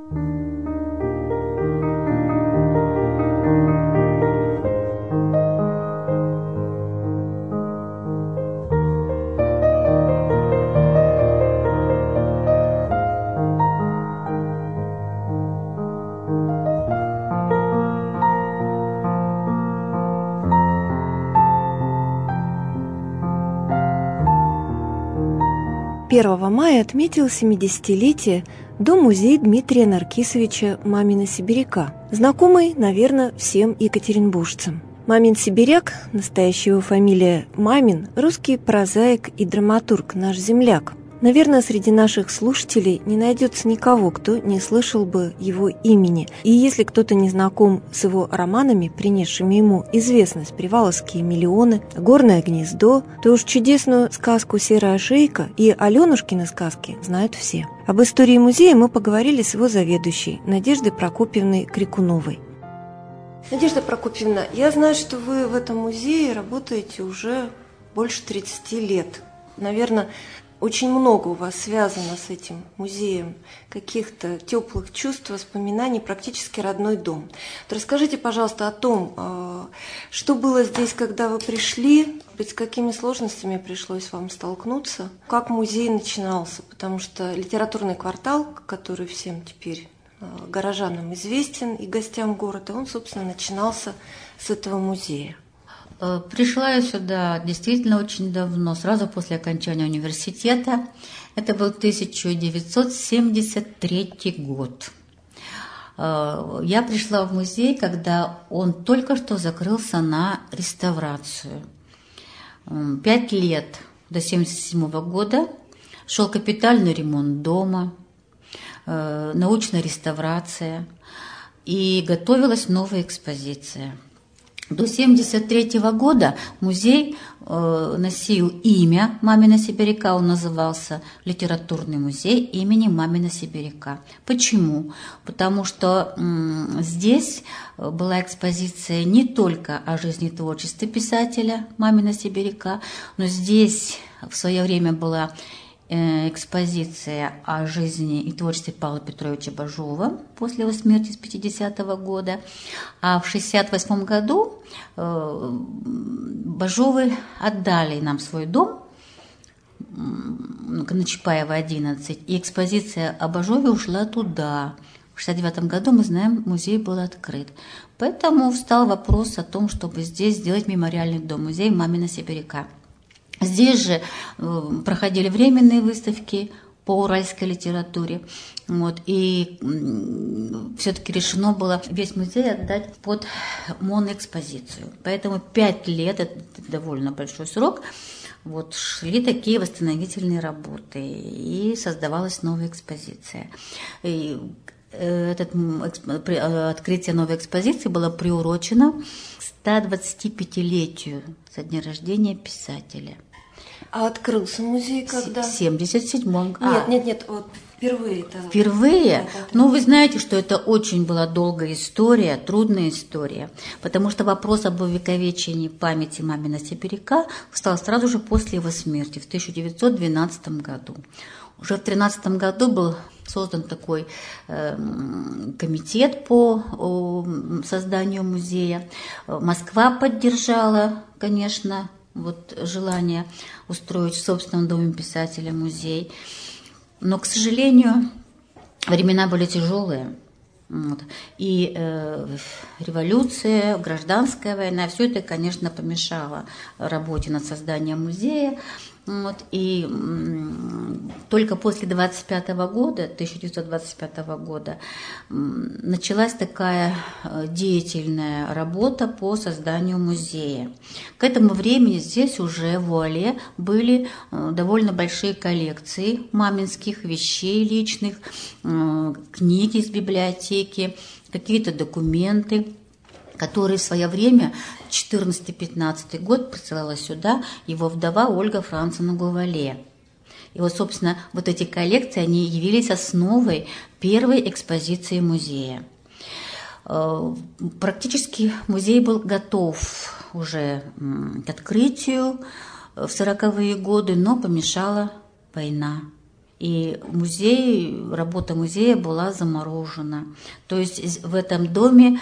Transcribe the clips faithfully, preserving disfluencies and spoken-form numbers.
первого мая отметил семидесятилетие Дом-музей Дмитрия Наркисовича «Мамина сибиряка», знакомый, наверное, всем екатеринбуржцам. Мамин сибиряк, настоящая его фамилия Мамин, русский прозаик и драматург, наш земляк. Наверное, среди наших слушателей не найдется никого, кто не слышал бы его имени. И если кто-то не знаком с его романами, принесшими ему известность «Приваловские миллионы», «Горное гнездо», то уж чудесную сказку «Серая шейка» и Аленушкины сказки знают все. Об истории музея мы поговорили с его заведующей Надеждой Прокопьевной Крикуновой. Надежда Прокопьевна, я знаю, что вы в этом музее работаете уже больше тридцати лет. Наверное, очень много у вас связано с этим музеем, каких-то теплых чувств, воспоминаний, практически родной дом. Вот расскажите, пожалуйста, о том, что было здесь, когда вы пришли, с какими сложностями пришлось вам столкнуться, как музей начинался, потому что литературный квартал, который всем теперь горожанам известен и гостям города, он, собственно, начинался с этого музея. Пришла я сюда действительно очень давно, сразу после окончания университета. Это был тысяча девятьсот семьдесят третий год. Я пришла в музей, когда он только что закрылся на реставрацию. Пять лет до семьдесят седьмого года шел капитальный ремонт дома, научная реставрация, и готовилась новая экспозиция. До семьдесят третьего года музей э, носил имя Мамина сибиряка, он назывался «Литературный музей имени Мамина сибиряка». Почему? Потому что м, здесь была экспозиция не только о жизни и творчестве писателя Мамина сибиряка, но здесь в свое время была экспозиция о жизни и творчестве Павла Петровича Бажова после его смерти с пятидесятого года. А в шестьдесят восьмом году Бажовы отдали нам свой дом на Чапаева, одиннадцать, и экспозиция о Бажове ушла туда. В шестьдесят девятом году, мы знаем, музей был открыт. Поэтому встал вопрос о том, чтобы здесь сделать мемориальный дом, музей Мамина сибиряка. Здесь же проходили временные выставки по уральской литературе. Вот, и все-таки решено было весь музей отдать под моноэкспозицию. Поэтому пять лет, это довольно большой срок, вот, шли такие восстановительные работы, и создавалась новая экспозиция. И этот, открытие новой экспозиции было приурочено к ста двадцатипятилетию со дня рождения писателя. А открылся музей когда? В семьдесят седьмом году. Нет, нет, нет, вот впервые. -то. Впервые? Ну, вы знаете, что это очень была долгая история, трудная история, потому что вопрос об увековечении памяти Мамина сибиряка встал сразу же после его смерти в тысяча девятьсот двенадцатом году. Уже в тринадцатом году был создан такой э, комитет по о, созданию музея. Москва поддержала, конечно, вот желание устроить в собственном доме писателя музей. Но, к сожалению, времена были тяжелые. Вот. И э, революция, гражданская война, все это, конечно, помешало работе над созданием музея. Вот. И м, только после двадцать пятого года, тысяча девятьсот двадцать пятого года м, началась такая деятельная работа по созданию музея. К этому времени здесь уже в Уале были э, довольно большие коллекции маминских вещей личных, э, книги из библиотеки, какие-то документы, которые в свое время, четырнадцатый-пятнадцатый год, присылала сюда его вдова Ольга Францевна Гувале. И вот, собственно, вот эти коллекции, они явились основой первой экспозиции музея. Практически музей был готов уже к открытию в сороковые годы, но помешала война. И музей, работа музея была заморожена. То есть в этом доме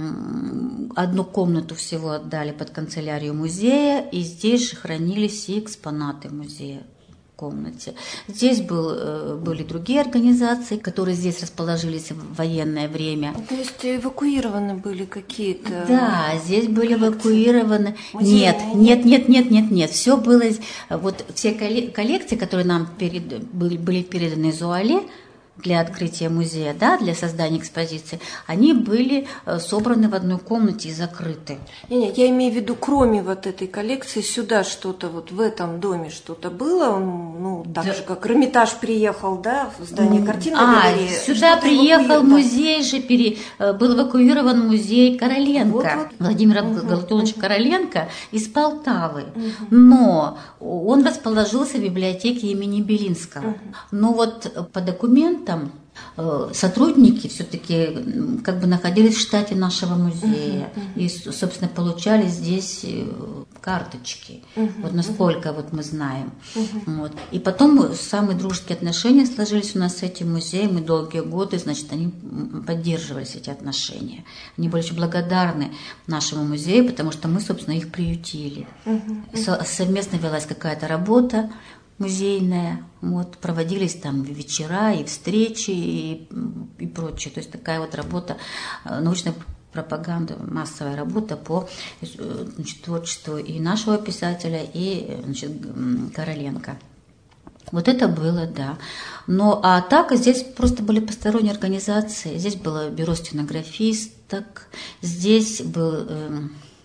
одну комнату всего отдали под канцелярию музея, и здесь же хранились все экспонаты музея. Комнате. Здесь был, были другие организации, которые здесь расположились в военное время. То есть эвакуированы были какие-то? Да, здесь были эвакуированы. Музейные? Нет, нет, нет, нет, нет, нет. Все было, вот все коллекции, которые нам перед, были, были переданы из УАЛе для открытия музея, да, для создания экспозиции, они были собраны в одной комнате и закрыты. Не-не, я имею в виду, кроме вот этой коллекции, сюда что-то, вот в этом доме что-то было, он, ну, так да. же, как Эрмитаж приехал, да, в здание картинной а, галереи. Сюда приехал музей же, пере, был эвакуирован музей Короленко, вот, вот. Владимир угу, Галактионович угу. Короленко из Полтавы, угу. но он расположился в библиотеке имени Белинского. Угу. Но вот по документам сотрудники все-таки как бы находились в штате нашего музея uh-huh, uh-huh. и, собственно, получали здесь карточки, uh-huh, вот насколько uh-huh. вот мы знаем. Uh-huh. Вот. И потом самые дружеские отношения сложились у нас с этим музеем, и долгие годы, значит, они поддерживались, эти отношения. Они были очень благодарны нашему музею, потому что мы, собственно, их приютили. Uh-huh, uh-huh. Совместно велась какая-то работа музейная, вот, проводились там вечера и встречи и, и прочее. То есть такая вот работа, научная пропаганда, массовая работа по, значит, творчеству и нашего писателя, и, значит, Короленко. Вот это было, да. Но а так здесь просто были посторонние организации. Здесь было бюро стенографисток, здесь был э,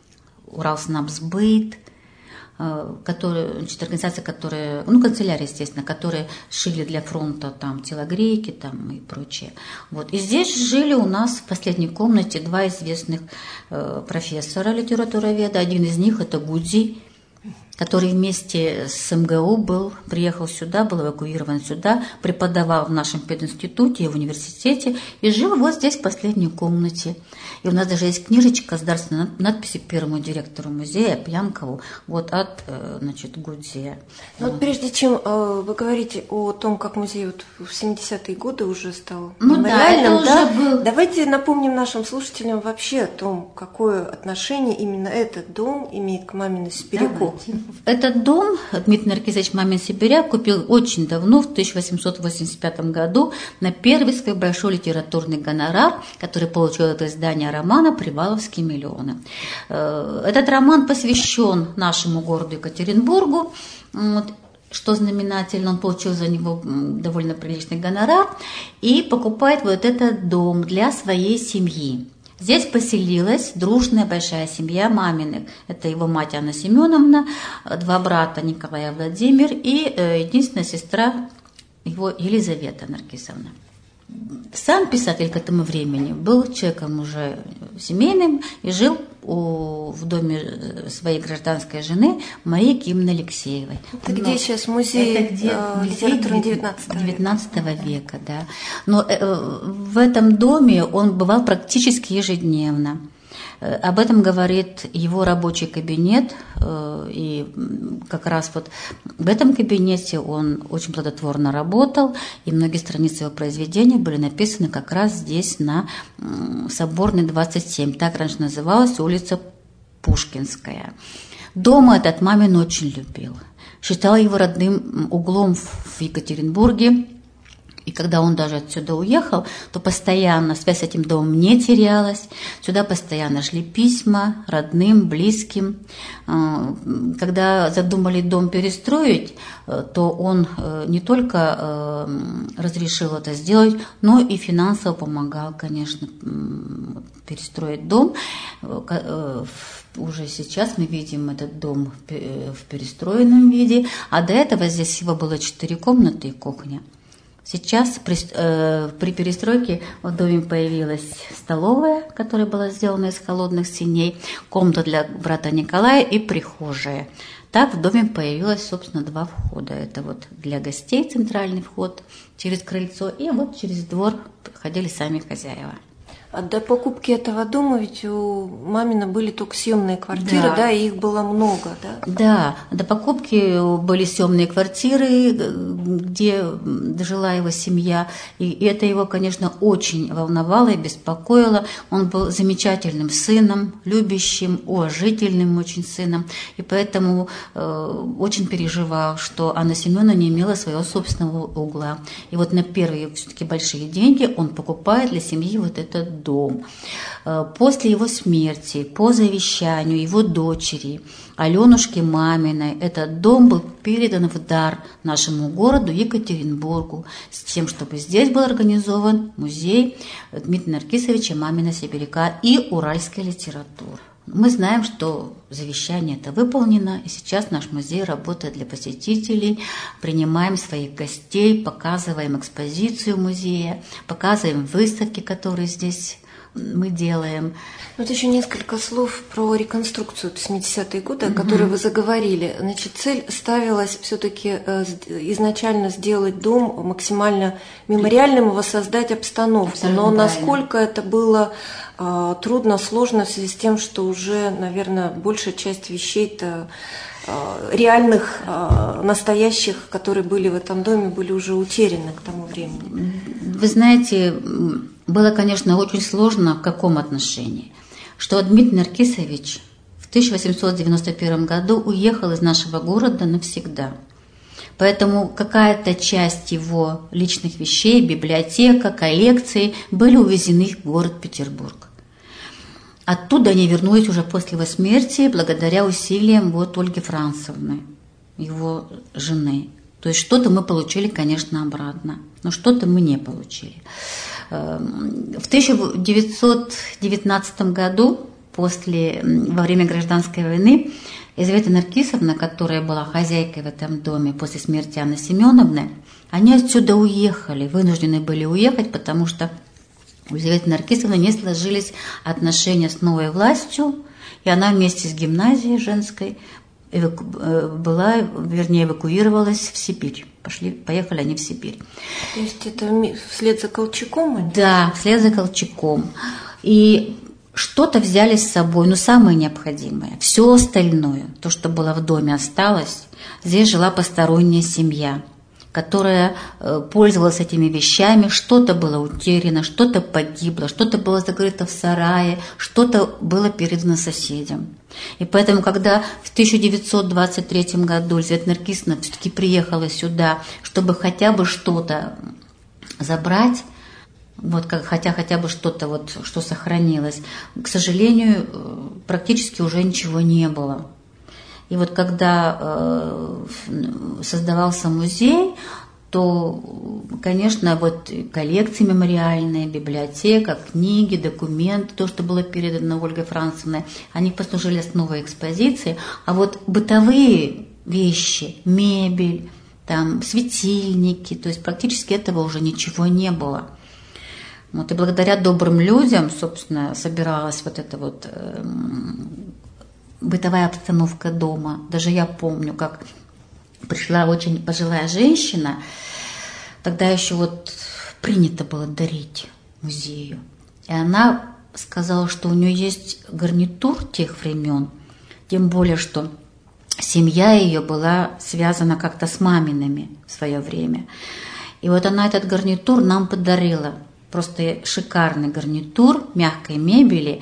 Уралснабсбыт, которые, значит, организации, которые, ну, канцелярии, естественно, которые шили для фронта там телогрейки там и прочее. Вот. И здесь жили у нас в последней комнате два известных э, профессора литературоведа. Один из них это Гудзи, который вместе с МГУ был, приехал сюда, был эвакуирован сюда, преподавал в нашем пединституте и в университете и жил вот здесь в последней комнате. И у нас даже есть книжечка с дарственной надписью к первому директору музея Пьянкову, вот от, значит, Гудзия. Ну, вот прежде чем э, вы говорите о том, как музей вот в семидесятые годы уже стал ну, мемориальным, да, да, был... давайте напомним нашим слушателям вообще о том, какое отношение именно этот дом имеет к Мамину Сибиряку. Давайте. Этот дом Дмитрий Наркисович Мамин Сибиряк купил очень давно, в тысяча восемьсот восемьдесят пятом году, на первый свой большой литературный гонорар, который получил от издания романа «Приваловские миллионы». Этот роман посвящен нашему городу Екатеринбургу, вот, что знаменательно, он получил за него довольно приличный гонорар и покупает вот этот дом для своей семьи. Здесь поселилась дружная большая семья Маминых. Это его мать Анна Семеновна, два брата Николай и Владимир и единственная сестра его Елизавета Наркисовна. Сам писатель к этому времени был человеком уже семейным и жил у, в доме своей гражданской жены Марии Кимны Алексеевой. Это Но где сейчас музей, это где, э, литературы девятнадцатого века, да. Но э, в этом доме он бывал практически ежедневно. Об этом говорит его рабочий кабинет, и как раз вот в этом кабинете он очень плодотворно работал, и многие страницы его произведений были написаны как раз здесь, на Соборной, двадцать семь. Так раньше называлась улица Пушкинская. Дом этот Мамин очень любил, считал его родным углом в Екатеринбурге. И когда он даже отсюда уехал, то постоянно связь с этим домом не терялась. Сюда постоянно шли письма родным, близким. Когда задумали дом перестроить, то он не только разрешил это сделать, но и финансово помогал, конечно, перестроить дом. Уже сейчас мы видим этот дом в перестроенном виде, а до этого здесь всего было четыре комнаты и кухня. Сейчас при, э, при перестройке в доме появилась столовая, которая была сделана из холодных синей, комната для брата Николая и прихожая. Так в доме появилось, собственно, два входа. Это вот для гостей центральный вход через крыльцо, и вот через двор ходили сами хозяева. А до покупки этого дома ведь у мамина были только съемные квартиры, да, да, и их было много, да? Да, до покупки были съемные квартиры, где жила его семья, и это его, конечно, очень волновало и беспокоило. Он был замечательным сыном, любящим, уважительным очень сыном, и поэтому э, очень переживал, что Анна Семеновна не имела своего собственного угла. И вот на первые все-таки большие деньги он покупает для семьи вот этот дом. После его смерти, по завещанию его дочери, Аленушки Маминой, этот дом был передан в дар нашему городу Екатеринбургу с тем, чтобы здесь был организован музей Дмитрия Наркисовича Мамина-Сибиряка и уральской литературы. Мы знаем, что завещание это выполнено, и сейчас наш музей работает для посетителей. Принимаем своих гостей, показываем экспозицию музея, показываем выставки, которые здесь мы делаем. Вот еще несколько слов про реконструкцию семидесятые годы, о которой mm-hmm. вы заговорили. Значит, цель ставилась все-таки изначально сделать дом максимально мемориальным и воссоздать обстановку. Абсолютно Но правильно. Насколько это было э, трудно, сложно в связи с тем, что уже, наверное, большая часть вещей-то э, реальных, э, настоящих, которые были в этом доме, были уже утеряны к тому времени. Вы знаете, было, конечно, очень сложно в каком отношении, что Дмитрий Наркисович в тысяча восемьсот девяносто первом году уехал из нашего города навсегда. Поэтому какая-то часть его личных вещей, библиотека, коллекции были увезены в город Петербург. Оттуда они вернулись уже после его смерти благодаря усилиям вот Ольги Францевны, его жены. То есть что-то мы получили, конечно, обратно, но что-то мы не получили. В тысяча девятьсот девятнадцатом году, после, во время гражданской войны, Елизавета Наркисовна, которая была хозяйкой в этом доме после смерти Анны Семеновны, они отсюда уехали, вынуждены были уехать, потому что у Елизаветы Наркисовны не сложились отношения с новой властью, и она вместе с гимназией женской эваку... была, вернее, эвакуировалась в Сибирь. Пошли, поехали они в Сибирь. То есть это вслед за Колчаком? Да, вслед за Колчаком. И что-то взяли с собой, но самое необходимое. Все остальное, то, что было в доме, осталось. Здесь жила посторонняя семья, которая пользовалась этими вещами. Что-то было утеряно, что-то погибло, что-то было закрыто в сарае, что-то было передано соседям. И поэтому, когда в тысяча девятьсот двадцать третьем году Елизавета Наркисовна все-таки приехала сюда, чтобы хотя бы что-то забрать, вот как, хотя хотя бы что-то, вот, что сохранилось, к сожалению, практически уже ничего не было. И вот когда э, создавался музей, то, конечно, вот коллекции мемориальные, библиотека, книги, документы, то, что было передано Ольгой Францевной, они послужили основой экспозиции. А вот бытовые вещи, мебель, там, светильники, то есть практически этого уже ничего не было. Вот, и благодаря добрым людям, собственно, собиралась вот эта вот э, бытовая обстановка дома. Даже я помню, как пришла очень пожилая женщина, тогда еще вот принято было дарить музею. И она сказала, что у нее есть гарнитур тех времен, тем более, что семья ее была связана как-то с мамиными в свое время. И вот она этот гарнитур нам подарила. Просто шикарный гарнитур мягкой мебели.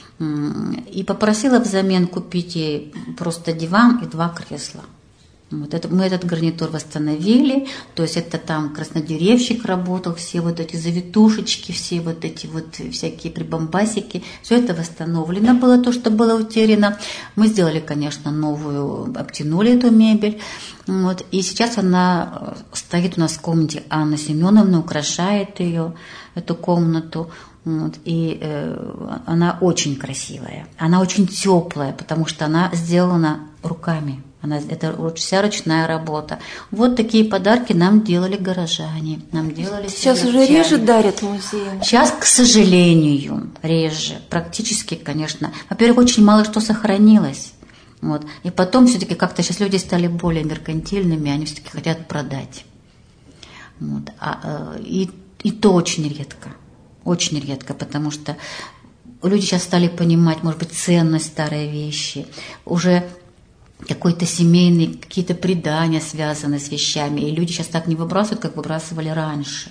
И попросила взамен купить ей просто диван и два кресла. Вот это, мы этот гарнитур восстановили, то есть это там краснодеревщик работал, все вот эти завитушечки, все вот эти вот всякие прибамбасики, все это восстановлено было, то, что было утеряно. Мы сделали, конечно, новую, обтянули эту мебель, вот, и сейчас она стоит у нас в комнате Анны Семеновны, украшает ее, эту комнату. Вот, и э, она очень красивая, она очень теплая, потому что она сделана руками. Она, это вся ручная работа. Вот такие подарки нам делали горожане. Нам делали Сейчас уже реже дарят музеям? Сейчас, к сожалению, реже. Практически, конечно. Во-первых, очень мало что сохранилось. Вот. И потом все-таки как-то сейчас люди стали более меркантильными, они все-таки хотят продать. Вот. А, и, и то очень редко. очень редко, потому что люди сейчас стали понимать, может быть, ценность старой вещи, уже какой-то семейный, какие-то предания связаны с вещами, и люди сейчас так не выбрасывают, как выбрасывали раньше.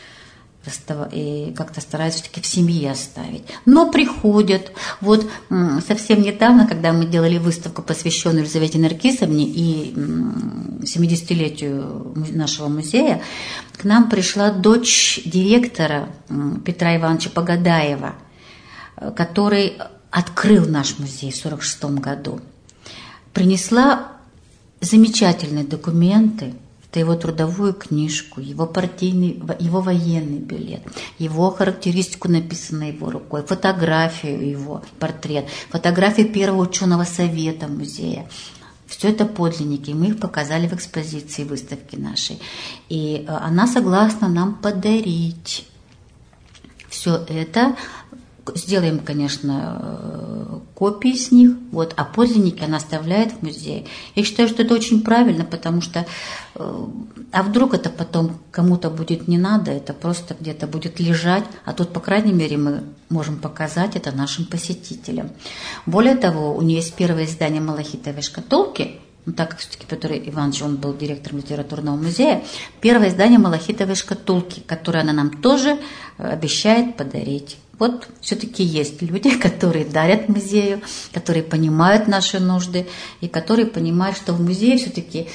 И как-то стараются все-таки в семье оставить. Но приходят. Вот совсем недавно, когда мы делали выставку, посвященную Елизавете Наркисовне и семидесятилетию нашего музея, к нам пришла дочь директора Петра Ивановича Погадаева, который открыл наш музей в сорок шестом году. Принесла замечательные документы. Это его трудовую книжку, его партийный, его военный билет, его характеристику, написанную его рукой, фотографию его, портрет, фотографию первого ученого совета музея. Все это подлинники, мы их показали в экспозиции выставки нашей. И она согласна нам подарить все это. Сделаем, конечно, копии с них, вот, а подлинники она оставляет в музее. Я считаю, что это очень правильно, потому что, а вдруг это потом кому-то будет не надо, это просто где-то будет лежать, а тут, по крайней мере, мы можем показать это нашим посетителям. Более того, у нее есть первое издание «Малахитовой шкатулки», ну, так как все-таки Петр Иванович, он был директором литературного музея, первое издание «Малахитовой шкатулки», которое она нам тоже обещает подарить. Вот все-таки есть люди, которые дарят музею, которые понимают наши нужды и которые понимают, что в музее все-таки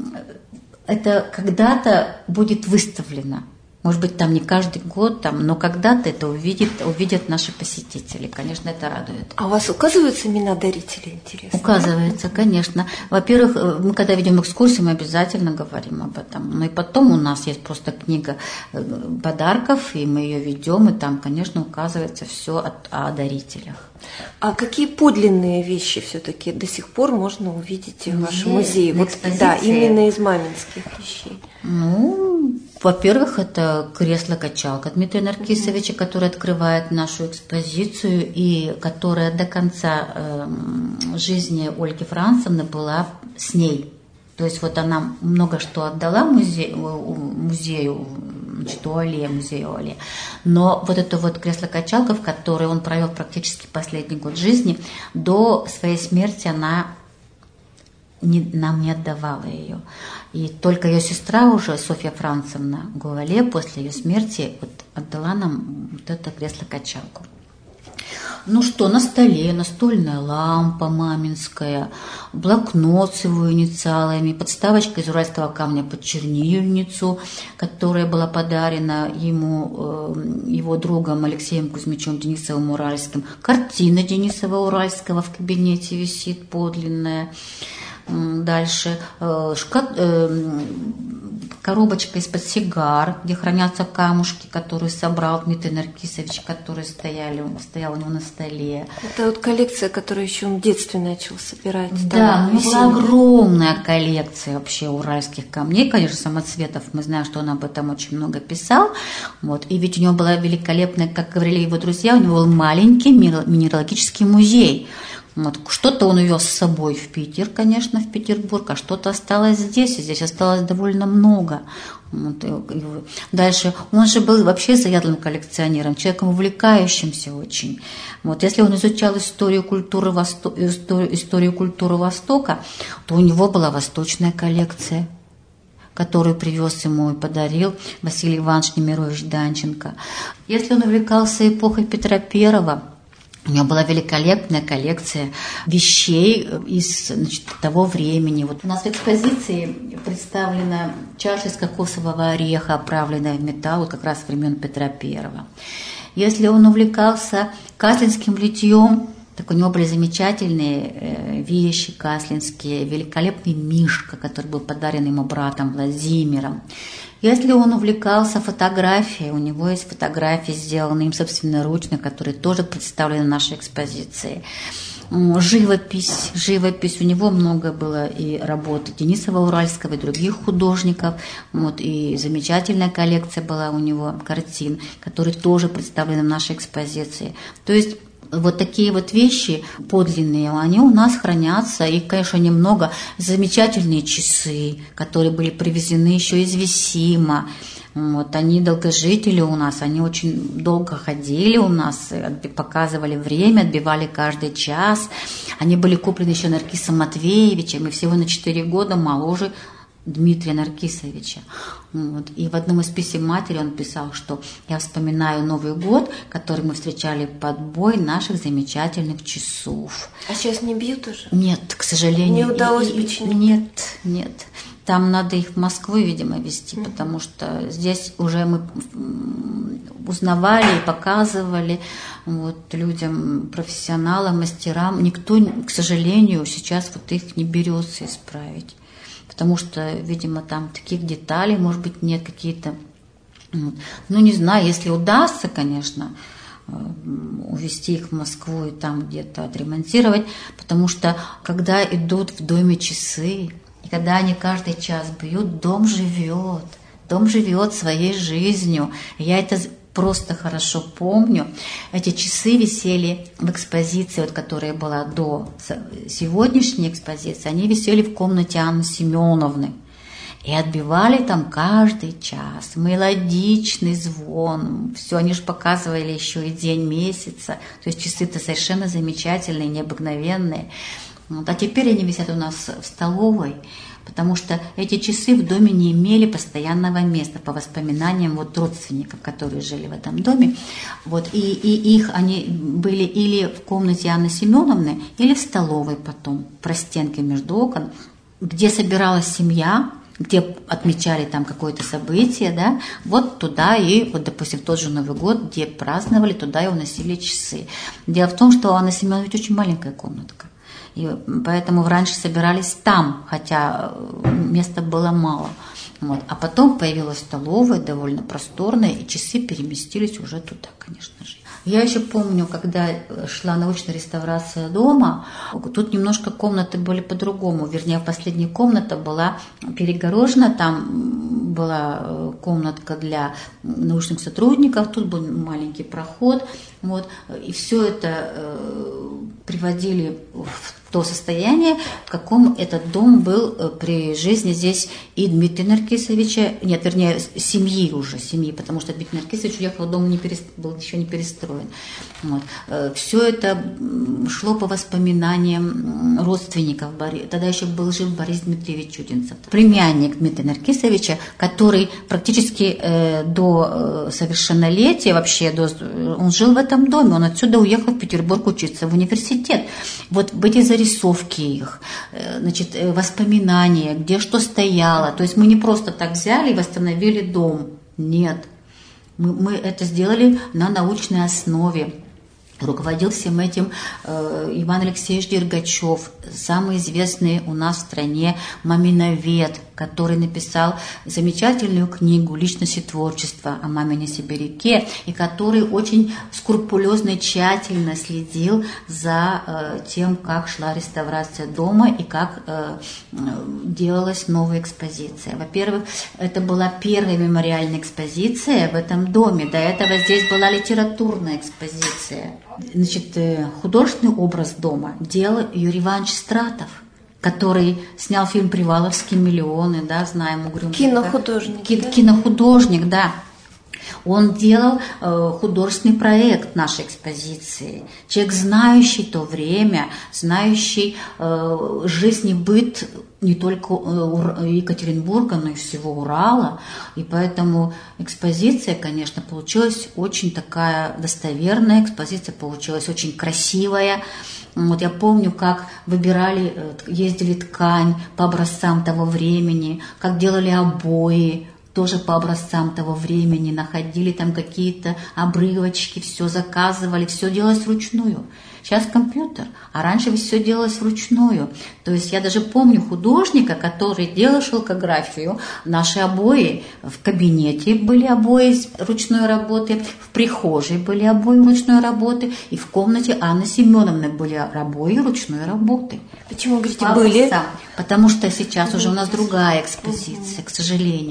это когда-то будет выставлено. Может быть, там не каждый год, там, но когда-то это увидит, увидят наши посетители. Конечно, это радует. А у вас указываются имена дарителей, интересно? Указывается, конечно. Во-первых, мы когда ведем экскурсии, мы обязательно говорим об этом. Но и потом у нас есть просто книга подарков, и мы ее ведем, и там, конечно, указывается все о дарителях. А какие подлинные вещи все-таки до сих пор можно увидеть в вашем музее? Вот, да, именно из маминских вещей. Ну, во-первых, это кресло-качалка Дмитрия Наркисовича, которое открывает нашу экспозицию и которая до конца э, жизни Ольги Францевны была с ней. То есть вот она много что отдала музею, музею значит, Уолле, музею Уолле. Но вот это вот кресло-качалка, в которой он провел практически последний год жизни, до своей смерти она не, нам не отдавала ее. И только ее сестра уже, Софья Францевна Гуале, после ее смерти вот, отдала нам вот это кресло-качалку. Ну что, на столе настольная лампа маминская, блокнот с его инициалами, подставочка из уральского камня под чернильницу, которая была подарена ему, его другом Алексеем Кузьмичем Денисовым Уральским. Картина Денисова Уральского в кабинете висит подлинная. Дальше шкат, э, коробочка из-под сигар, где хранятся камушки, которые собрал Дмитрий Наркисович, которые стояли, стоял у него на столе. Это вот коллекция, которую еще он в детстве начал собирать. Да, у него была огромная коллекция вообще уральских камней, конечно, самоцветов. Мы знаем, что он об этом очень много писал. Вот. И ведь у него была великолепная, как говорили его друзья, у него был маленький минералогический музей. Вот. Что-то он увез с собой в Питер, конечно, в Петербург, а что-то осталось здесь, и здесь осталось довольно много. Вот. Дальше, он же был вообще заядлым коллекционером, человеком увлекающимся очень. Вот. Если он изучал историю культуры, Восто... историю, историю культуры Востока, то у него была восточная коллекция, которую привез ему и подарил Василий Иванович Немирович Данченко. Если он увлекался эпохой Петра Первого, у него была великолепная коллекция вещей из, значит, того времени. Вот у нас в экспозиции представлена чаша из кокосового ореха, оправленная в металл, как раз времен Петра Первого. Если он увлекался каслинским литьем, так у него были замечательные вещи каслинские, великолепный мишка, который был подарен ему братом Владимиром. Если он увлекался фотографией, у него есть фотографии, сделанные им собственноручно, которые тоже представлены в нашей экспозиции. Живопись, живопись, у него много было и работ Денисова Уральского, и других художников, вот, и замечательная коллекция была у него картин, которые тоже представлены в нашей экспозиции. То есть вот такие вот вещи подлинные, они у нас хранятся, и, конечно, немного. Замечательные часы, которые были привезены еще из Висима. Вот, они долгожители у нас, они очень долго ходили у нас, показывали время, отбивали каждый час. Они были куплены еще Наркисом Матвеевичем, и всего на четыре года моложе Дмитрия Наркисовича. Вот. И в одном из писем матери он писал, что я вспоминаю Новый год, который мы встречали под бой наших замечательных часов. А сейчас не бьют уже? Нет, к сожалению. Не удалось и, починить? Нет, нет. Там надо их в Москву, видимо, везти, mm-hmm. потому что здесь уже мы узнавали и показывали вот, людям, профессионалам, мастерам. Никто, к сожалению, сейчас вот их не берется исправить. Потому что, видимо, там таких деталей, может быть, нет какие-то, ну, не знаю, если удастся, конечно, увезти их в Москву и там где-то отремонтировать, потому что, когда идут в доме часы, и когда они каждый час бьют, дом живет, дом живет своей жизнью. Я это просто хорошо помню. Эти часы висели в экспозиции, вот, которая была до сегодняшней экспозиции, они висели в комнате Анны Семеновны. И отбивали там каждый час. Мелодичный звон. Все, они же показывали еще и день месяца. То есть часы-то совершенно замечательные, необыкновенные. Вот. А теперь они висят у нас в столовой. Потому что эти часы в доме не имели постоянного места, по воспоминаниям вот родственников, которые жили в этом доме. Вот, и, и их они были или в комнате Анны Семеновны, или в столовой потом, простенке между окон, где собиралась семья, где отмечали там какое-то событие, да, вот туда и, вот, допустим, в тот же Новый год, где праздновали, туда и уносили часы. Дело в том, что у Анны Семеновны очень маленькая комнатка. И поэтому раньше собирались там, хотя места было мало. Вот. А потом появилась столовая, довольно просторная, и часы переместились уже туда, конечно же. Я еще помню, когда шла научная реставрация дома, тут немножко комнаты были по-другому. Вернее, последняя комната была перегорожена, там была комнатка для научных сотрудников, тут был маленький проход. Вот, и все это э, приводили в то состояние, в каком этот дом был при жизни здесь и Дмитрия Наркисовича, нет, вернее, семьи уже, семьи, потому что Дмитрий Наркисович уехал, дом не перест... был еще не перестроен. Вот. Все это шло по воспоминаниям родственников. Тогда еще был жив Борис Дмитриевич Чудинцев, племянник Дмитрия Наркисовича, который практически э, до совершеннолетия, вообще до... он жил в этом доме, он отсюда уехал в Петербург учиться в университет. Вот в эти зарисовки их, значит, воспоминания, где что стояло. То есть мы не просто так взяли и восстановили дом. Нет. Мы, мы это сделали на научной основе. Руководил всем этим э, Иван Алексеевич Дергачев, самый известный у нас в стране маминовед, который написал замечательную книгу «Личность и творчество» о мамине Сибиряке, и который очень скрупулезно и тщательно следил за э, тем, как шла реставрация дома и как э, делалась новая экспозиция. Во-первых, это была первая мемориальная экспозиция в этом доме. До этого здесь была литературная экспозиция. Значит, художественный образ дома делал Юрий Иванович Стратов, который снял фильм «Приваловские миллионы», да, знаем, угрюм. Кинохудожник. Ки- да? Кинохудожник, да. Он делал э, художественный проект нашей экспозиции. Человек, знающий то время, знающий э, жизнь и быт не только э, Екатеринбурга, но и всего Урала. И поэтому экспозиция, конечно, получилась очень такая достоверная, экспозиция получилась очень красивая. Вот я помню, как выбирали, ездили ткань по образцам того времени, как делали обои, тоже по образцам того времени, находили там какие-то обрывочки, все заказывали, все делалось вручную. Сейчас компьютер, а раньше все делалось вручную. То есть я даже помню художника, который делал шелкографию. Наши обои в кабинете были обои ручной работы, в прихожей были обои ручной работы, и в комнате Анны Семеновны были обои ручной работы. Почему, говорите, были? Потому что сейчас уже у нас другая экспозиция, к сожалению.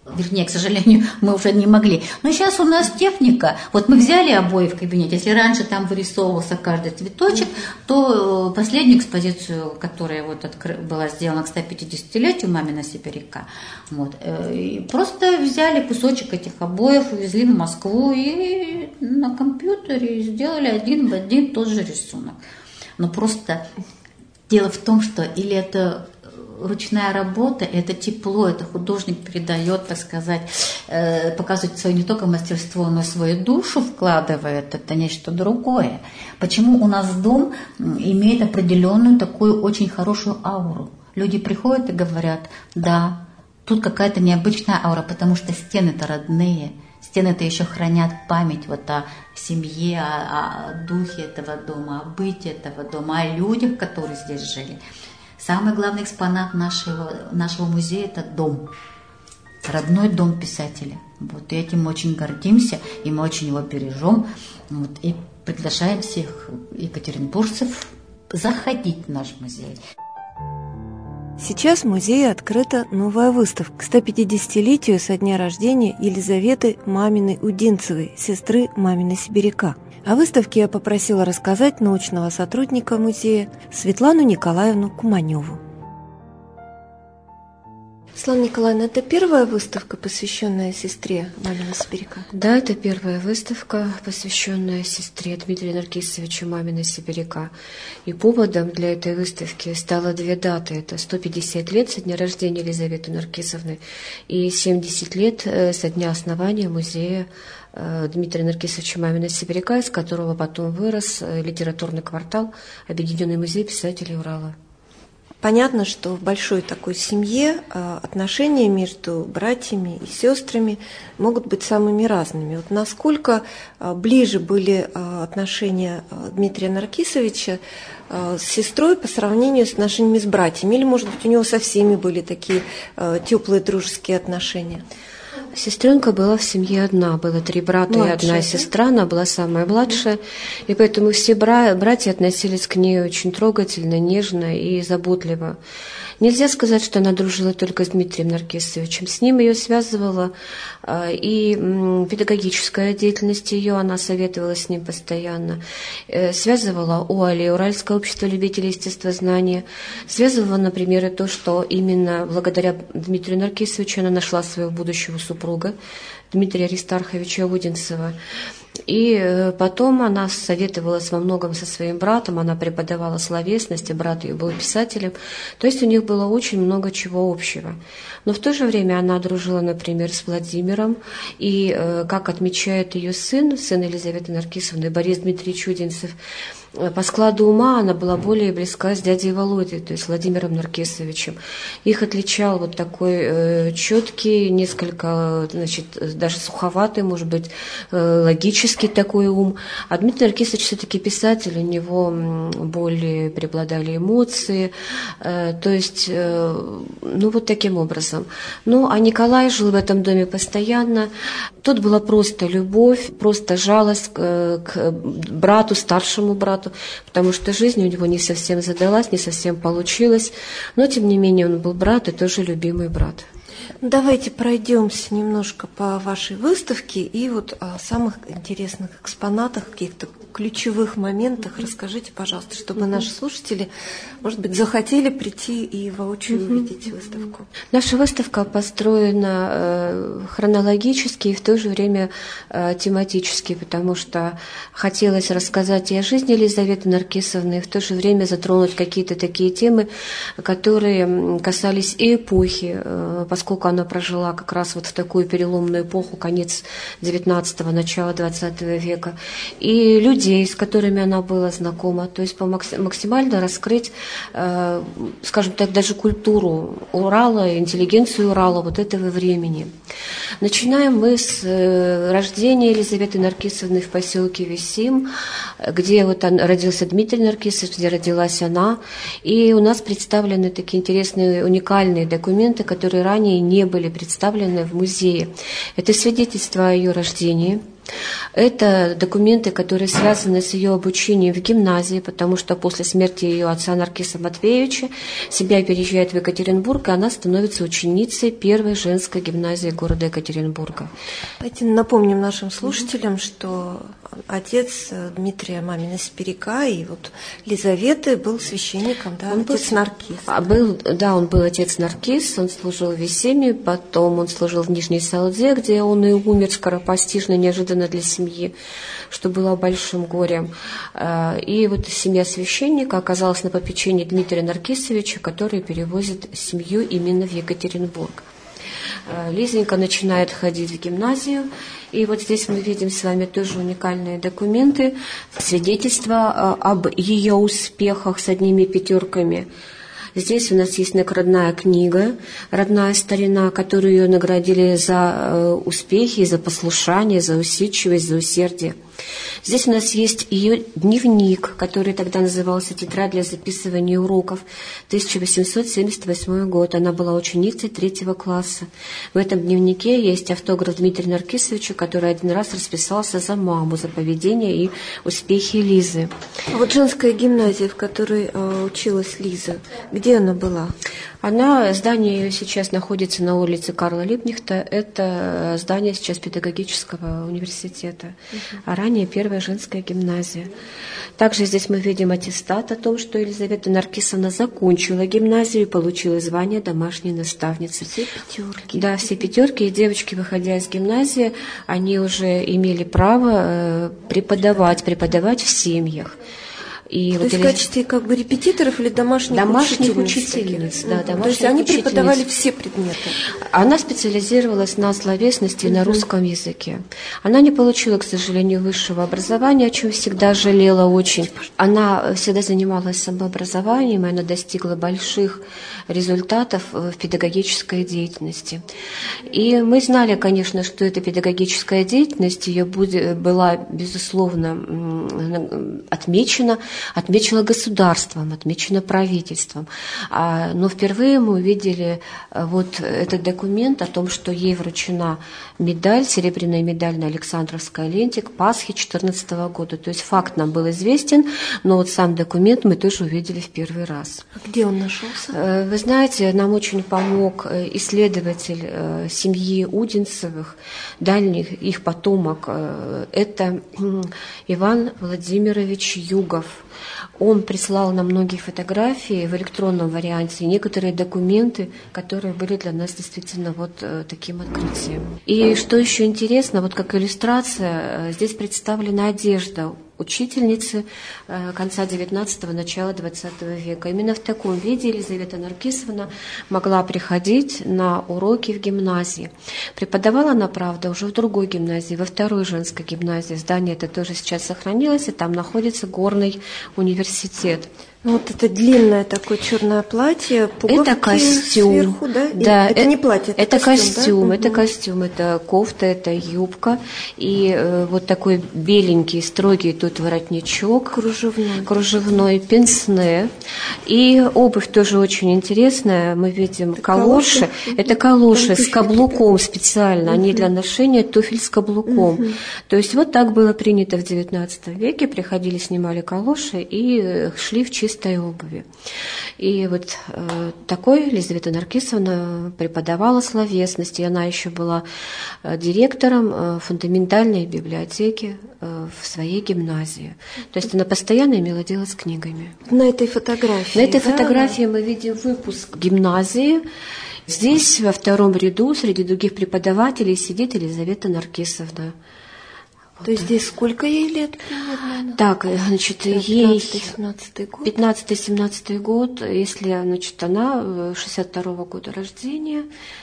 Вернее, к сожалению, мы уже не могли. Но сейчас у нас техника. Вот мы взяли обои в кабинете. Если раньше там вырисовывался каждый цветочек, то последнюю экспозицию, которая вот откры... была сделана к сто пятидесятилетию мамина сибиряка, вот, просто взяли кусочек этих обоев, увезли в Москву и на компьютере сделали один в один тот же рисунок. Но просто дело в том, что или это ручная работа, это тепло, это художник передает, так сказать, э, показывает свое не только мастерство, но и свою душу вкладывает, это нечто другое. Почему у нас дом имеет определенную такую очень хорошую ауру? Люди приходят и говорят, да, тут какая-то необычная аура, потому что стены-то родные, стены-то еще хранят память вот о семье, о, о духе этого дома, о быте этого дома, о людях, которые здесь жили. Самый главный экспонат нашего, нашего музея – это дом, родной дом писателя. Вот, и этим мы очень гордимся, и мы очень его бережем. Вот, и приглашаем всех екатеринбуржцев заходить в наш музей. Сейчас в музее открыта новая выставка к сто пятидесятилетию со дня рождения Елизаветы Маминой Удинцевой, сестры мамина сибиряка. О выставке я попросила рассказать научного сотрудника музея Светлану Николаевну Куманеву. Светлана Николаевна, это первая выставка, посвященная сестре мамина сибиряка? Да, это первая выставка, посвященная сестре Дмитрия Наркисовича мамина сибиряка. И поводом для этой выставки стало две даты. Это сто пятьдесят лет со дня рождения Елизаветы Наркисовны и семьдесят лет со дня основания музея Дмитрия Наркисовича мамина сибиряка, из которого потом вырос литературный квартал Объединенный музей писателей Урала. Понятно, что в большой такой семье отношения между братьями и сестрами могут быть самыми разными. Вот насколько ближе были отношения Дмитрия Наркисовича с сестрой по сравнению с отношениями с братьями? Или, может быть, у него со всеми были такие теплые дружеские отношения? Сестренка была в семье одна, было три брата младшая, и одна да? сестра, она была самая младшая, mm-hmm. и поэтому все бра- братья относились к ней очень трогательно, нежно и заботливо. Нельзя сказать, что она дружила только с Дмитрием Наркисовичем. С ним ее связывала э, и м, педагогическая деятельность ее, она советовала с ним постоянно. Э, связывала УАЛИ, Уральское общество любителей естествознания. Связывала, например, и то, что именно благодаря Дмитрию Наркисовичу она нашла своего будущего супруга, Дмитрия Аристарховича Удинцева. И потом она советовалась во многом со своим братом, она преподавала словесность, и брат ее был писателем. То есть у них было очень много чего общего. Но в то же время она дружила, например, с Владимиром, и, как отмечает ее сын, сын Елизаветы Наркисовны, Борис Дмитриевич Удинцев, по складу ума она была более близка с дядей Володей, то есть Владимиром Наркисовичем. Их отличал вот такой э, четкий, несколько, значит, даже суховатый, может быть, э, логический такой ум. А Дмитрий Наркисович все-таки писатель, у него более преобладали эмоции, э, то есть, э, ну вот таким образом. Ну, а Николай жил в этом доме постоянно. Тут была просто любовь, просто жалость к, к брату, старшему брату, потому что жизнь у него не совсем задалась, не совсем получилась, но тем не менее он был брат и тоже любимый брат. Давайте пройдемся немножко по вашей выставке и вот о самых интересных экспонатах, каких-то ключевых моментах расскажите, пожалуйста, чтобы mm-hmm. наши слушатели, может быть, захотели прийти и воочию mm-hmm. увидеть выставку. Наша выставка построена э, хронологически и в то же время э, тематически, потому что хотелось рассказать и о жизни Елизаветы Наркисовны, и в то же время затронуть какие-то такие темы, которые касались и эпохи, э, поскольку она прожила как раз вот в такую переломную эпоху, конец девятнадцатого, начало двадцатого века, и людей, с которыми она была знакома, то есть по максимально раскрыть, э, скажем так, даже культуру Урала, интеллигенцию Урала вот этого времени. Начинаем мы с э, рождения Елизаветы Наркисовны в поселке Висим, где вот он, родился Дмитрий Наркисович, где родилась она, и у нас представлены такие интересные, уникальные документы, которые ранее не были представлены в музее. Это свидетельство о ее рождении. Это документы, которые связаны с ее обучением в гимназии, потому что после смерти ее отца Наркиса Матвеевича семья переезжает в Екатеринбург, и она становится ученицей первой женской гимназии города Екатеринбурга. Давайте напомним нашим слушателям, что отец Дмитрия Мамина Сибиряка и вот Лизаветы был священником, да, он отец был, Наркис. А был, да, он был отец Наркис, он служил в Весеме, потом он служил в Нижней Салде, где он и умер скоропостижно, неожиданно для семьи, что было большим горем. И вот семья священника оказалась на попечении Дмитрия Наркисовича, который перевозит семью именно в Екатеринбург. Лизонька начинает ходить в гимназию, и вот здесь мы видим с вами тоже уникальные документы, свидетельства об ее успехах с одними пятерками. Здесь у нас есть родная книга, родная старина, которую ее наградили за успехи, за послушание, за усидчивость, за усердие. Здесь у нас есть ее дневник, который тогда назывался «Тетрадь для записывания уроков», тысяча восемьсот семьдесят восьмой год. Она была ученицей третьего класса. В этом дневнике есть автограф Дмитрия Наркисовича, который один раз расписался за маму, за поведение и успехи Лизы. А вот женская гимназия, в которой э, училась Лиза, где она была? Она, здание ее сейчас находится на улице Карла Либкнехта. Это здание сейчас педагогического университета, uh-huh. а ранее первая женская гимназия. Также здесь мы видим аттестат о том, что Елизавета Наркисовна закончила гимназию и получила звание домашней наставницы. Все пятерки. Да, все пятерки. И девочки, выходя из гимназии, они уже имели право преподавать, преподавать в семьях. И То вот есть в качестве как бы репетиторов или домашних, домашних учительниц? учительниц, да, домашних То есть они учительниц. преподавали все предметы? Она специализировалась на словесности и на русском языке. Она не получила, к сожалению, высшего образования, о чем всегда жалела очень. Она всегда занималась самообразованием, и она достигла больших результатов в педагогической деятельности. И мы знали, конечно, что эта педагогическая деятельность ее была, безусловно, отмечена, отмечено государством, отмечено правительством. Но впервые мы увидели вот этот документ о том, что ей вручена медаль, серебряная медаль на Александровской ленте к Пасхе две тысячи четырнадцатого года. То есть факт нам был известен, но вот сам документ мы тоже увидели в первый раз. А где он нашелся? Вы знаете, нам очень помог исследователь семьи Удинцевых, дальних их потомок. Это Иван Владимирович Югов. Он прислал нам многие фотографии в электронном варианте, некоторые документы, которые были для нас действительно вот таким открытием. И что еще интересно, вот как иллюстрация, здесь представлена одежда учительницы конца девятнадцатого, начала двадцатого века. Именно в таком виде Елизавета Наркисовна могла приходить на уроки в гимназии. Преподавала она, правда, уже в другой гимназии, во второй женской гимназии. Здание это тоже сейчас сохранилось, и там находится горный университет. Ну, вот это длинное такое черное платье, пуговки это костюм, сверху, да? Да, это, это не платье, это, это костюм, костюм, да? это угу. костюм, это кофта, это юбка и э, вот такой беленький, строгий тут воротничок, кружевной, кружевной пенсне, и обувь тоже очень интересная. Мы видим это калоши, калоши. Это калоши с каблуком специально, угу. они для ношения туфель с каблуком. Угу. То есть вот так было принято в девятнадцатом веке, приходили, снимали калоши и шли в чистую обуви. И вот э, такой Елизавета Наркисовна преподавала словесность, и она еще была э, директором э, фундаментальной библиотеки э, в своей гимназии. То есть она постоянно имела дело с книгами. На этой фотографии. На этой да? фотографии мы видим выпуск гимназии. Здесь во втором ряду среди других преподавателей сидит Елизавета Наркисовна. То есть здесь сколько ей лет примерно? Так, значит, ей пятнадцатый-семнадцатый год. пятнадцатый-семнадцатый год, если, значит, она шестьдесят второго года рождения,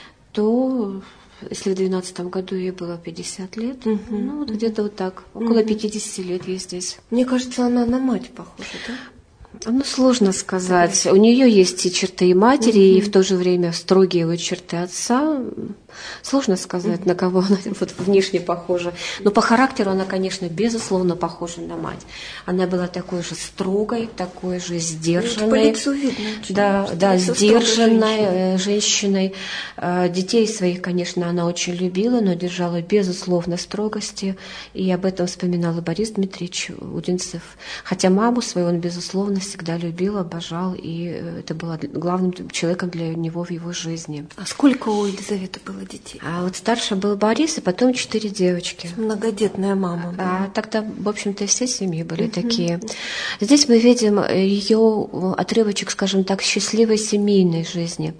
то если в двенадцатом году ей было пятьдесят лет, угу. ну вот где-то вот так, около угу. пятидесяти лет ей здесь. Мне кажется, она на мать похожа, да? Ну, сложно сказать. У нее есть и черты и матери, mm-hmm. и в то же время строгие вот черты отца. Сложно сказать, mm-hmm. на кого она вот внешне похожа. Но по характеру она, конечно, безусловно похожа на мать. Она была такой же строгой, такой же сдержанной. По лицу видно. Да, да, сдержанной женщиной. Детей своих, конечно, она очень любила, но держала безусловно строгости. И об этом вспоминал и Борис Дмитриевич Удинцев. Хотя маму свою он, безусловно, всегда любил, обожал, и это было главным человеком для него в его жизни. А сколько у Елизаветы было детей? А вот старше был Борис, и потом четыре девочки. Многодетная мама была. А тогда, в общем-то, все семьи были uh-huh. такие. Здесь мы видим ее отрывочек, скажем так, счастливой семейной жизни.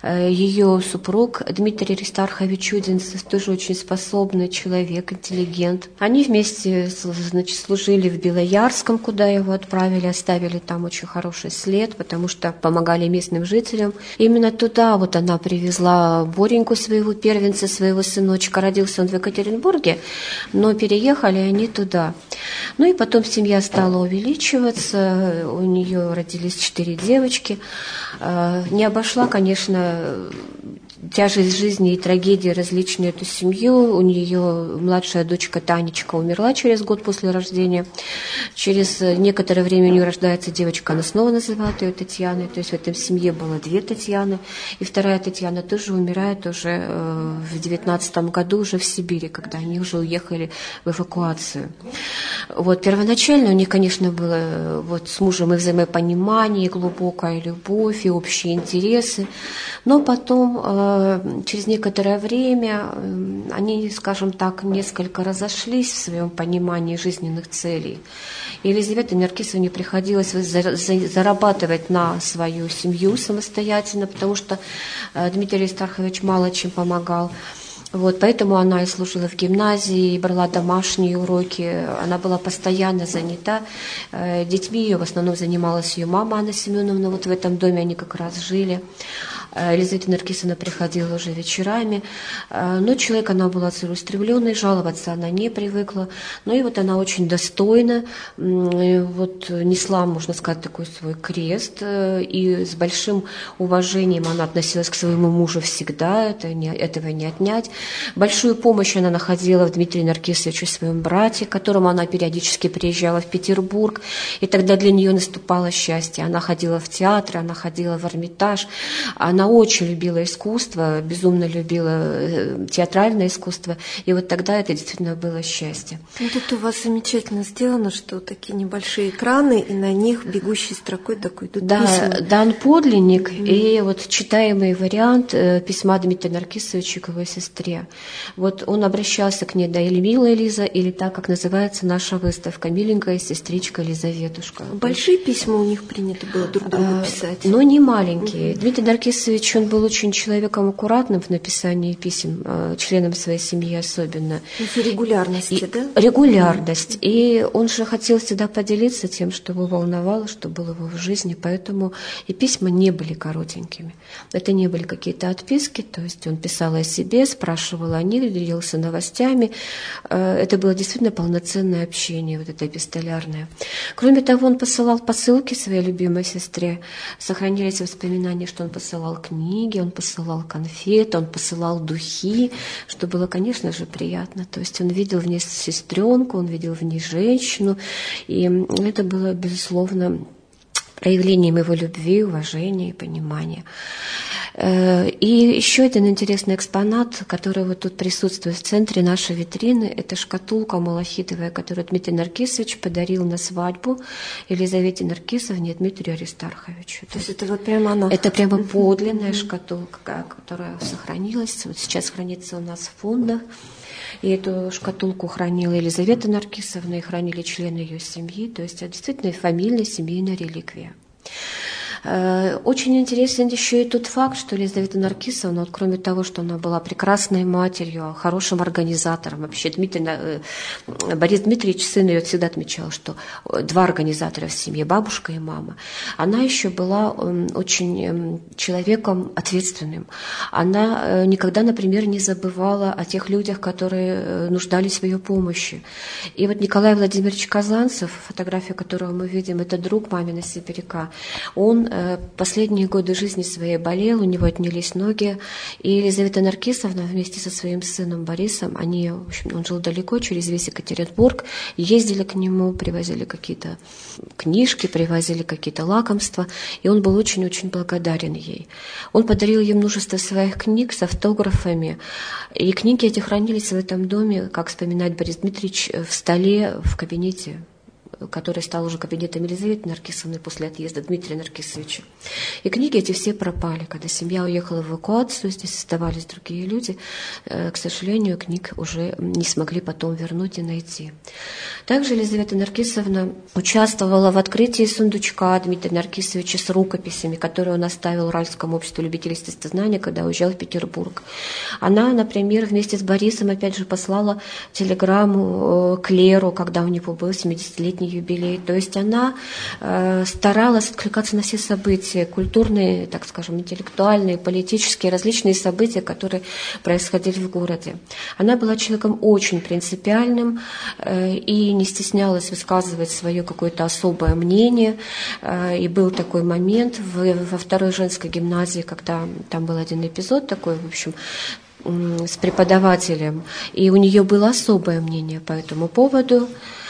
Ее супруг Дмитрий Аристархович Удинцев, тоже очень способный человек, интеллигент. Они вместе, значит, служили в Белоярском, куда его отправили, оставили там очень хороший след, потому что помогали местным жителям. Именно туда вот она привезла Бореньку, своего первенца, своего сыночка. Родился он в Екатеринбурге, но переехали они туда. Ну и потом семья стала увеличиваться, у нее родились четыре девочки. Не обошла, конечно, тяжесть жизни и трагедии различные эту семью. У нее младшая дочка Танечка умерла через год после рождения. Через некоторое время у нее рождается девочка, она снова называет ее Татьяной. То есть в этом семье было две Татьяны. И вторая Татьяна тоже умирает уже в девятнадцатом году, уже в Сибири, когда они уже уехали в эвакуацию. Вот, первоначально у них, конечно, было вот с мужем и взаимопонимание, и глубокая любовь, и общие интересы. Но потом через некоторое время они, скажем так, несколько разошлись в своем понимании жизненных целей. И Елизавете Наркисовне приходилось зарабатывать на свою семью самостоятельно, потому что Дмитрий Аристархович мало чем помогал. Вот, поэтому она и служила в гимназии, и брала домашние уроки. Она была постоянно занята. Детьми ее в основном занималась ее мама Анна Семеновна. Вот в этом доме они как раз жили. Елизавета Наркисовна приходила уже вечерами. Но человек она была целеустремленной, жаловаться она не привыкла. Ну и вот она очень достойно вот, несла, можно сказать, такой свой крест. И с большим уважением она относилась к своему мужу всегда. Это не, этого не отнять. Большую помощь она находила в Дмитрии Наркисовиче, своем брате, к которому она периодически приезжала в Петербург. И тогда для нее наступало счастье. Она ходила в театр, она ходила в Эрмитаж. Она очень любила искусство, безумно любила театральное искусство. И вот тогда это действительно было счастье. Ну, тут у вас замечательно сделано, что такие небольшие экраны, и на них бегущей строкой такой идут да, письма. дан подлинник, mm-hmm. и вот читаемый вариант письма Дмитрия Наркисовича к его сестре. Вот он обращался к ней, да, или милая Лиза, или так, как называется наша выставка, миленькая сестричка Лизаветушка. Большие письма у них принято было друг другу а, писать? Но не маленькие. Mm-hmm. Дмитрий Наркисович, он был очень человеком аккуратным в написании писем, членам своей семьи особенно. Из-за регулярности, и, да? Регулярность. Mm-hmm. И он же хотел всегда поделиться тем, что его волновало, что было в его жизни, поэтому и письма не были коротенькими. Это не были какие-то отписки, то есть он писал о себе, спрашивал о них, делился новостями. Это было действительно полноценное общение, вот это эпистолярное. Кроме того, он посылал посылки своей любимой сестре. Сохранились воспоминания, что он посылал книги, он посылал конфеты, он посылал духи, что было, конечно же, приятно. То есть он видел в ней сестренку, он видел в ней женщину, и это было, безусловно, проявлением его любви, уважения и понимания. И еще один интересный экспонат, который вот тут присутствует в центре нашей витрины, это шкатулка малахитовая, которую Дмитрий Наркисович подарил на свадьбу Елизавете Наркисовне и Дмитрию Аристарховичу. То есть это вот прямо она? Это прямо подлинная шкатулка, которая сохранилась, вот сейчас хранится у нас в фондах. И эту шкатулку хранила Елизавета Наркисовна, и хранили члены ее семьи. То есть это действительно фамильная семейная реликвия. Очень интересен еще и тот факт, что Елизавета Наркисовна, вот кроме того, что она была прекрасной матерью, хорошим организатором, вообще Дмитрий, Борис Дмитриевич, сын ее, всегда отмечал, что два организатора в семье, бабушка и мама, она еще была очень человеком ответственным. Она никогда, например, не забывала о тех людях, которые нуждались в ее помощи. И вот Николай Владимирович Казанцев, фотография которого мы видим, это друг мамина сибиряка, он последние годы жизни своей болел, у него отнялись ноги, и Елизавета Наркисовна вместе со своим сыном Борисом, они, в общем, он жил далеко, через весь Екатеринбург, ездили к нему, привозили какие-то книжки, привозили какие-то лакомства, и он был очень-очень благодарен ей. Он подарил ей множество своих книг с автографами, и книги эти хранились в этом доме, как вспоминает Борис Дмитриевич, в столе в кабинете, который стал уже кабинетом Елизаветы Наркисовны после отъезда Дмитрия Наркисовича. И книги эти все пропали. Когда семья уехала в эвакуацию, здесь оставались другие люди, к сожалению, книг уже не смогли потом вернуть и найти. Также Елизавета Наркисовна участвовала в открытии сундучка Дмитрия Наркисовича с рукописями, которые он оставил Уральскому обществу любителей естествознания, когда уезжал в Петербург. Она, например, вместе с Борисом, опять же, послала телеграмму к Леру, когда у него был семидесятилетний юбилей. То есть она э, старалась откликаться на все события, культурные, так скажем, интеллектуальные, политические, различные события, которые происходили в городе. Она была человеком очень принципиальным э, и не стеснялась высказывать свое какое-то особое мнение. Э, и был такой момент в, во второй женской гимназии, когда там был один эпизод такой, в общем, с преподавателем, и у нее было особое мнение по этому поводу.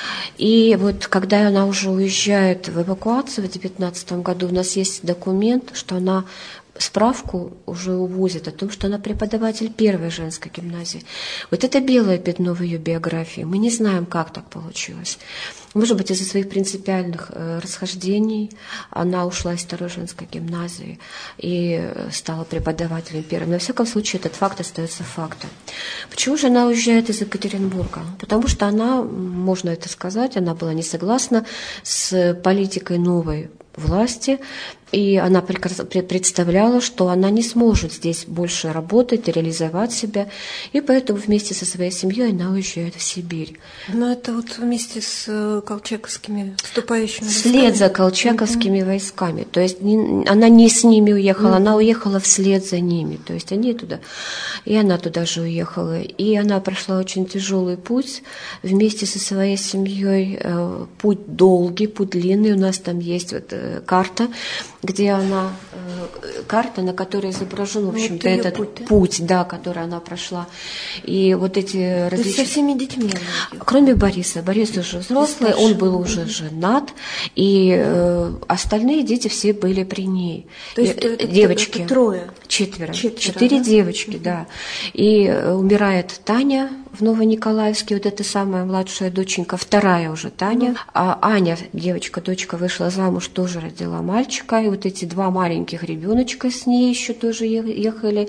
И вот когда она уже уезжает в эвакуацию в девятнадцатом году, у нас есть документ, что она справку уже увозит о том, что она преподаватель первой женской гимназии. Вот это белое пятно в ее биографии. Мы не знаем, как так получилось. Может быть, из-за своих принципиальных э, расхождений она ушла из второй женской гимназии и стала преподавателем первой. Но, во всяком случае, этот факт остается фактом. Почему же она уезжает из Екатеринбурга? Потому что она, можно это сказать, она была не согласна с политикой новой власти, и она представляла, что она не сможет здесь больше работать, реализовать себя, и поэтому вместе со своей семьей она уезжает в Сибирь. Но это вот вместе с колчаковскими вступающими войсками? Вслед за колчаковскими mm-hmm. войсками. То есть не, она не с ними уехала, mm-hmm. она уехала вслед за ними. То есть они туда, и она туда же уехала. И она прошла очень тяжелый путь вместе со своей семьей. Путь долгий, путь длинный. У нас там есть вот карта, где она, карта, на которой изображен, в общем-то, ну, этот путь, да? путь, да, который она прошла. И вот эти различные... То есть со всеми детьми? Кроме Бориса. Борис уже взрослый, он был уже женат, и э, остальные дети все были при ней. То есть это, девочки. Это трое? Четверо. Четверо Четыре да? девочки, mm-hmm. да. И э, умирает Таня в Новониколаевске, вот эта самая младшая доченька, вторая уже Таня. Mm-hmm. А Аня, девочка, дочка, вышла замуж, тоже родила мальчика, и вот эти два маленьких ребеночка с ней еще тоже ехали.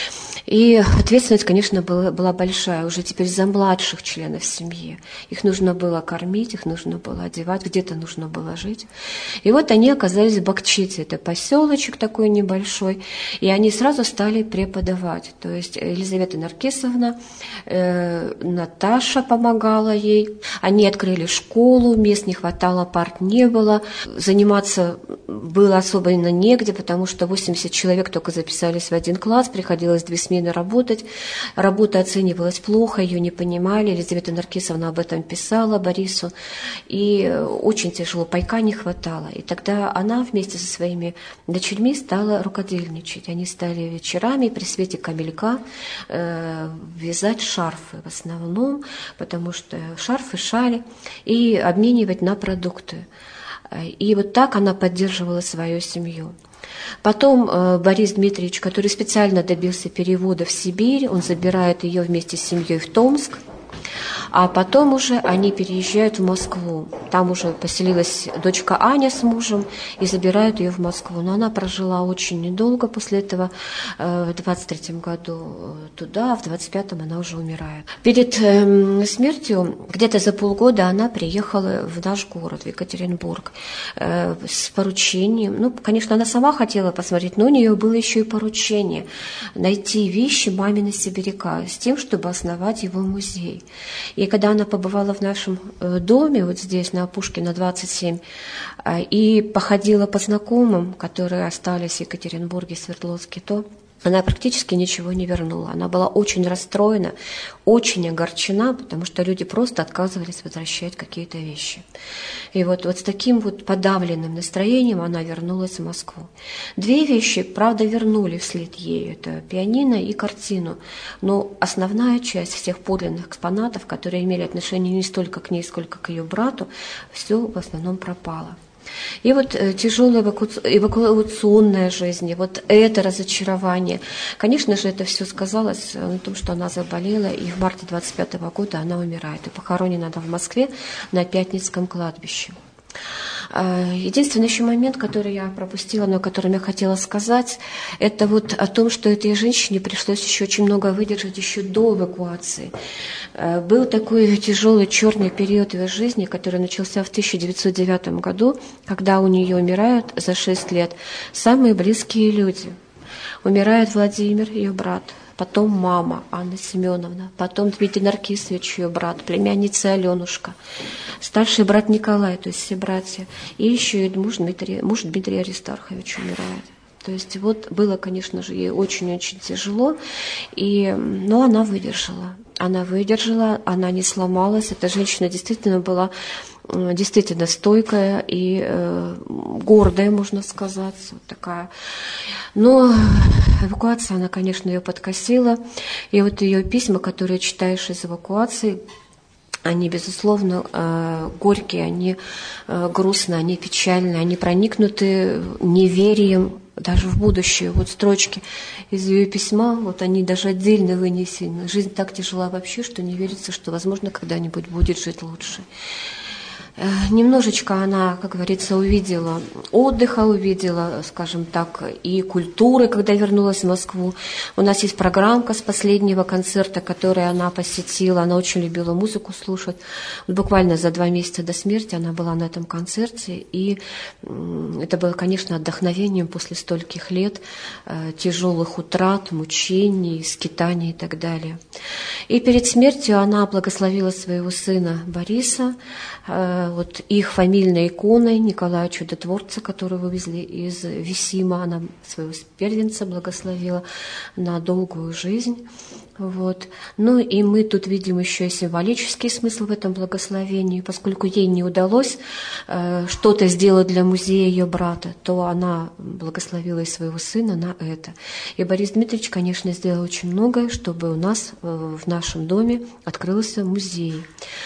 И ответственность, конечно, была, была большая уже теперь за младших членов семьи. Их нужно было кормить, их нужно было одевать, где-то нужно было жить. И вот они оказались в Бакчите, это поселочек такой небольшой, и они сразу стали преподавать. То есть Елизавета Наркисовна, э, Наташа помогала ей. Они открыли школу, мест не хватало, парт не было. Заниматься было особо негде, потому что восемьдесят человек только записались в один класс, приходилось две смены работать. Работа оценивалась плохо, ее не понимали. Елизавета Наркисовна об этом писала Борису. И очень тяжело, пайка не хватало. И тогда она вместе со своими дочерьми стала рукодельничать. Они стали вечерами при свете камелька э, вязать шарфы в основном, потому что шарфы, шали, и обменивать на продукты. И вот так она поддерживала свою семью. Потом э, Борис Дмитриевич, который специально добился перевода в Сибирь, он забирает ее вместе с семьей в Томск. А потом уже они переезжают в Москву. Там уже поселилась дочка Аня с мужем и забирают ее в Москву. Но она прожила очень недолго после этого. В двадцать третьем году туда, а в двадцать пятом она уже умирает. Перед смертью, где-то за полгода, она приехала в наш город, в Екатеринбург, с поручением. Ну, конечно, она сама хотела посмотреть, но у нее было еще и поручение найти вещи мамина сибиряка с тем, чтобы основать его музей. И когда она побывала в нашем доме, вот здесь, на Пушкина, двадцать семь, и походила по знакомым, которые остались в Екатеринбурге, Свердловске, то она практически ничего не вернула. Она была очень расстроена, очень огорчена, потому что люди просто отказывались возвращать какие-то вещи. И вот, вот с таким вот подавленным настроением она вернулась в Москву. Две вещи, правда, вернули вслед ей. Это пианино и картину. Но основная часть всех подлинных экспонатов, которые имели отношение не столько к ней, сколько к ее брату, все в основном пропало. И вот э, тяжелая эваку... эвакуационная жизнь, и вот это разочарование. Конечно же, это все сказалось на том, что она заболела, и в марте двадцать пятого года она умирает. И похоронена она в Москве на Пятницком кладбище. Единственный еще момент, который я пропустила, но о котором я хотела сказать, это вот о том, что этой женщине пришлось еще очень много выдержать еще до эвакуации. Был такой тяжелый черный период ее жизни, который начался в тысяча девятьсот девятом году, когда у нее умирают за шесть лет самые близкие люди. Умирает Владимир, ее брат, потом мама Анна Семеновна, потом Дмитрий Наркисович, ее брат, племянница Аленушка, старший брат Николай, то есть все братья, и еще и муж Дмитрий, муж Дмитрий Аристархович умирает. То есть вот было, конечно же, ей очень-очень тяжело, и, но она выдержала. Она выдержала, она не сломалась. Эта женщина действительно была действительно стойкая и э, гордая, можно сказать, вот такая. Но эвакуация, она, конечно, ее подкосила. И вот ее письма, которые читаешь из эвакуации, они, безусловно, э, горькие, они э, грустные, они печальные, они проникнуты неверием даже в будущее. Вот строчки из ее письма, вот они даже отдельно вынесены. Жизнь так тяжела вообще, что не верится, что, возможно, когда-нибудь будет жить лучше. Немножечко она, как говорится, увидела отдыха, увидела, скажем так, и культуры, когда вернулась в Москву. У нас есть программка с последнего концерта, который она посетила. Она очень любила музыку слушать. Буквально за два месяца до смерти она была на этом концерте. И это было, конечно, отдохновением после стольких лет тяжелых утрат, мучений, скитаний и так далее. И перед смертью она благословила своего сына Бориса, вот их фамильной иконой Николая Чудотворца, которую вывезли из Висима. Она своего первенца благословила на долгую жизнь. Вот. Ну и мы тут видим еще и символический смысл в этом благословении. Поскольку ей не удалось э, что-то сделать для музея ее брата, то она благословила и своего сына на это. И Борис Дмитриевич, конечно, сделал очень многое, чтобы у нас э, в нашем доме открылся музей.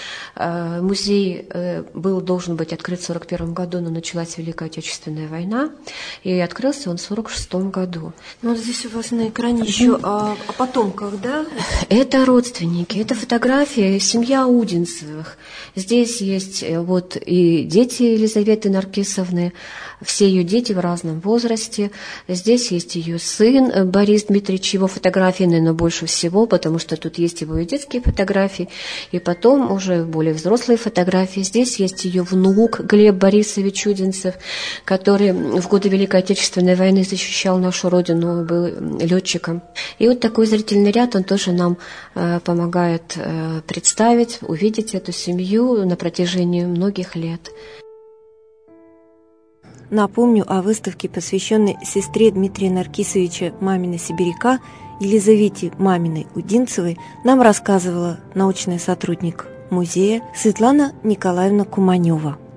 Музей был, должен быть открыт в сорок первом году, но началась Великая Отечественная война, и открылся он в сорок шестом году. Ну, вот здесь у вас на экране еще о, о потомках, да? Это родственники, это фотография, семья Удинцевых. Здесь есть вот и дети Елизаветы Наркисовны, все ее дети в разном возрасте. Здесь есть ее сын Борис Дмитриевич, его фотографии, наверное, больше всего, потому что тут есть его и детские фотографии, и потом уже более взрослые фотографии. Здесь есть ее внук Глеб Борисович Удинцев, который в годы Великой Отечественной войны защищал нашу родину, был летчиком. И вот такой зрительный ряд, он тоже нам э, помогает э, представить, увидеть эту семью на протяжении многих лет. Напомню о выставке, посвященной сестре Дмитрия Наркисовича Мамина Сибиряка, Елизавете Маминой Удинцевой, нам рассказывала научный сотрудник музея Светлана Николаевна Куманева.